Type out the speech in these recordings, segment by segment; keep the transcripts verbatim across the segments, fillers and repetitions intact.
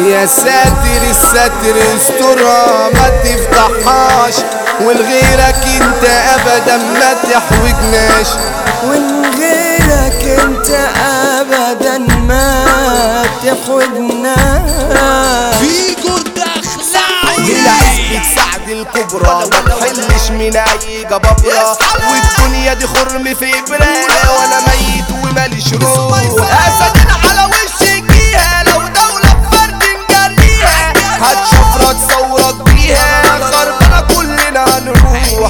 يا ساتر الستر استرها ما تفتحهاش، ولغيرك انت ابدا ما تحوجناش، ولغيرك انت ابدا ما تحوجناش. في جرد اخلاقي العزبة سعد الكبرى ما تحلش من اي جبابرة، والدنيا دي خرم في ابرة وانا ميت وماليش روح. اسد على وش جيها لو دولة بفرد نجريها، هتشفرك ثورك بيها خربنا كلنا هنروح،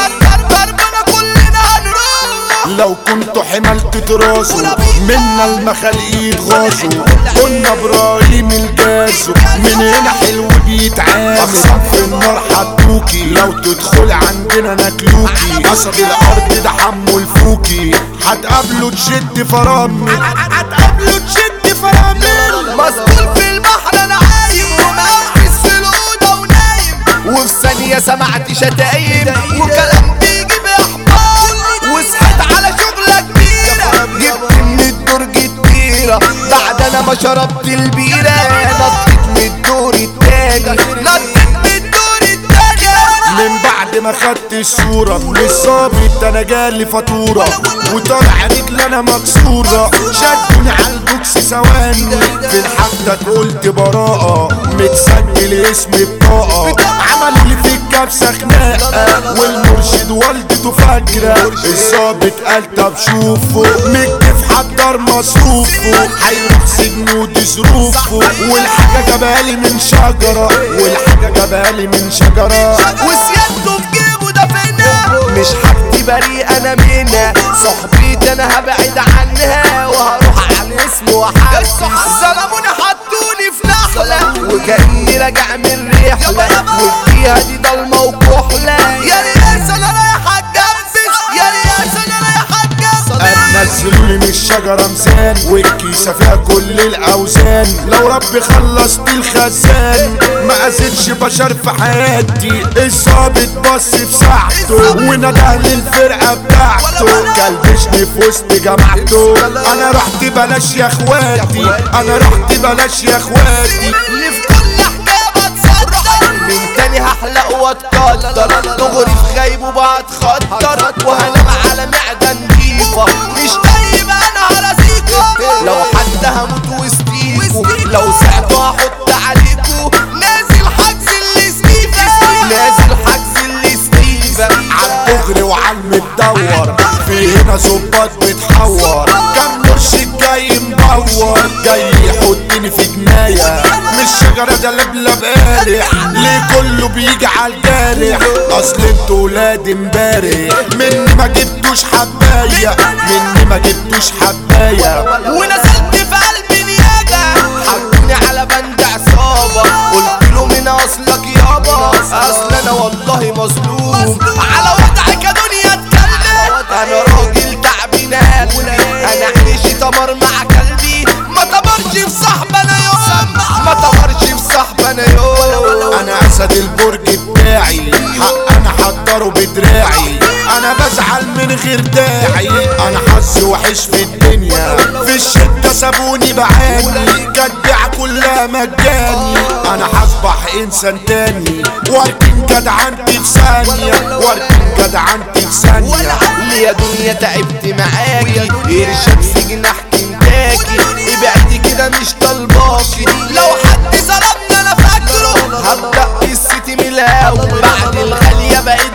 خربنا كلنا هنروح. لو كنتوا حملت تراسوا منا المخاليق غاسوا، كنا ابراهيم الجازو من هنا حلو بيتعامل. اقسم في النار حطوكي لو تدخل عندنا ناكلوكي، قصد الارض ده حمو الفوكي، هتقابلوا تشد فرامل، هتقابلوا تشد فرامل. مسطول في البحر انا عايم ومقفز في الاوضه ونايم، وفي ثانيه سمعت شتايم وكلام بيجي باحبال، وصحيت على شغله كبيره جبت من الدرج التيره، بعد انا ما شربت البيره نطيت من الدور التاني، نطيت من الدور التاني. من بعد ما خدت الصورة من الظابط انا جالي فاتورة، وطالع رجل انا مكسورة، شدوني عالبوكس ثواني، في الحدك قلت براءة، متسجل اسم بطاقة، عملوا لي في الكبسة خناقة، والمرشد والدته فاكرة، الظابط قال طب شوفه مكتف حضر مصروفه، هيروح سجن ودي ظروفه، والحاجة جابالي من شجرة، والحاجة جابالي من شجرة، وسيادته في جيبه دفنها، مش حاجتي بريء انا منها، صحبيتي انا هبعد عنها وهروح على الاسم وحاسس، ظلموني حطوني في نحلة وكأني راجع من رحلة، والجيهة دي ضلمة وكحلة، يا رياس انا رايح اتجبس، يا رياس انا رايح اتجبس. نزلولي من الشجرة ميزان والكيسة فيها كل الأوزان، لو ربي خلصت الخزان ما أزيدش بشر في حياتي. الظابط بص في ساعته ونده للفرقة بتاعته، كلبشني في وسط جماعته، أنا رحت بلاش يا اخواتي، أنا رحت بلاش يا اخواتي. اللي في كل حكاية بتصدر من تاني هحلق واتقدر، دغري في غيب وبتخطر، وهنام على معدة نضيفة، مش طيب انا هرزيكوا، لو حتى هموت وسطيكوا، لو سعتوا هحط عليكوا، نازل حجز اللي سنيفة، نازل حجز اللي سنيفة، عالدغري وعالمتدور، في هنا ظباط بتحور، كان مرشد جاي مدور، جاي يحطني في جناية، مش شجرة ده لبلب قارح، ليه كله بيجي عالجارح، اصل انتوا ولاد امبارح، مني ما جبتوش حباية، مني ما جبتوش حباية، ونزلت في قلبي نياجة، حطوني على بند عصابة، قلت له من اصلك يابا، اصل انا والله مظلوم، على وضعك يا دنيا اتكلم، انا راجل تعبين قلبي، انا عيشي تمر مع كلبي، ما تمرش في صاحب انا يوم، ما تمرش في صاحب انا يوم. انا اسد البرج بتاعي، حق انا حضره بدراعي، انا بزعل من غير داعي، انا حظي وحش في الدنيا، في الشدة سابوني بعاني، كدعة كلها مجاني، انا هصبح انسان تاني، واركن جدعنتي في ثانية، واركن جدعنتي في ثانية. ليه يا دنيا تعبت معاكي، قرشك في جناح كنتاكي، ابعدي كده مش طالباكي، لو حد ظلمني انا فاكره، هبدأ قصتي من الاول، بعد الغالية بقيت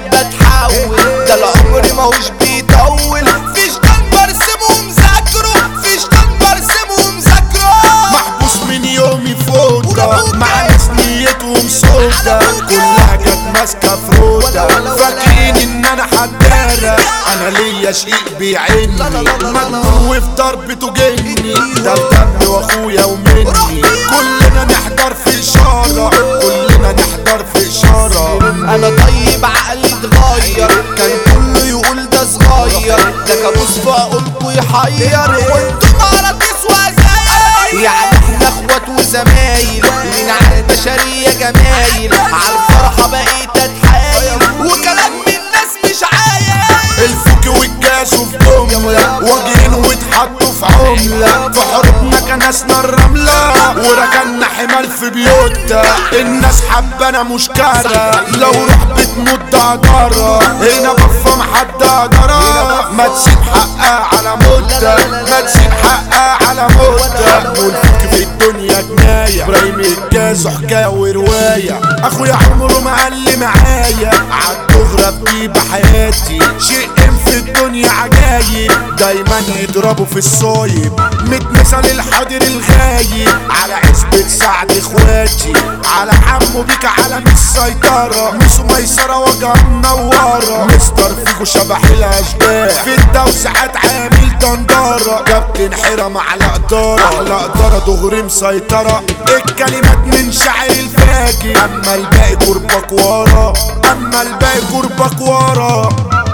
بتحول، ده العمر ماهوش بيطول، فيش كان برسمه ومذاكره، فيش كان برسمه ومذاكره، محبوس من يومي فوضى، مع ناس نيتهم سودا، كلها كانت ماسكة فروضة، فاكرين ان انا حدارة، انا ليا شقيق بيعني، مجنون وفي ضربته جني، ده الدم واخويا ومني، كلنا نحضر في اشارة، كلنا نحضر في اشارة. انا طيب عقلي اتغير، كان كله يقول ده صغير، ده كابوس في عقولكوا يحير، وانتم عراقيس وزاير، يعني احنا اخوات وزمايل، لينا على البشرية جمايل، عالفرحة بقيت اتحايل، وكلام من الناس مش عايل، الفوك والجاز في جملة، واجهين واتحطوا في عملة، في حروبنا كنسنا الرملة وركنا حمال في بيوتها. الناس حبانا مش كارة، لو روح بتموت دجارة. هنا بفهم حد قدرة، ما تسيب حقها على مدة، ما تسيب حقها على مدة. والفك في الدنيا جناية، ابراهيم الجاز حكاية ورواية. اخويا عمره ما قال لي معايا عالدغرة بجيب حياتي. شيء في الدنيا عجايب دايما يضربوا في الصايب. متمثل الحاضر الغايب على عزبة سعد اخواتي. على حمو بيك علم السيطرة، موسو ميسرة وجه منورة. مستر فيكو شبح الاشباح في التوسعات عامل دندرة. كابتن حرم على قدارة، على قدارة دغري مسيطرة. الكلمات من شاعر الفاجر، اما الباقي قربك ورا، اما الباقي قربك ورا.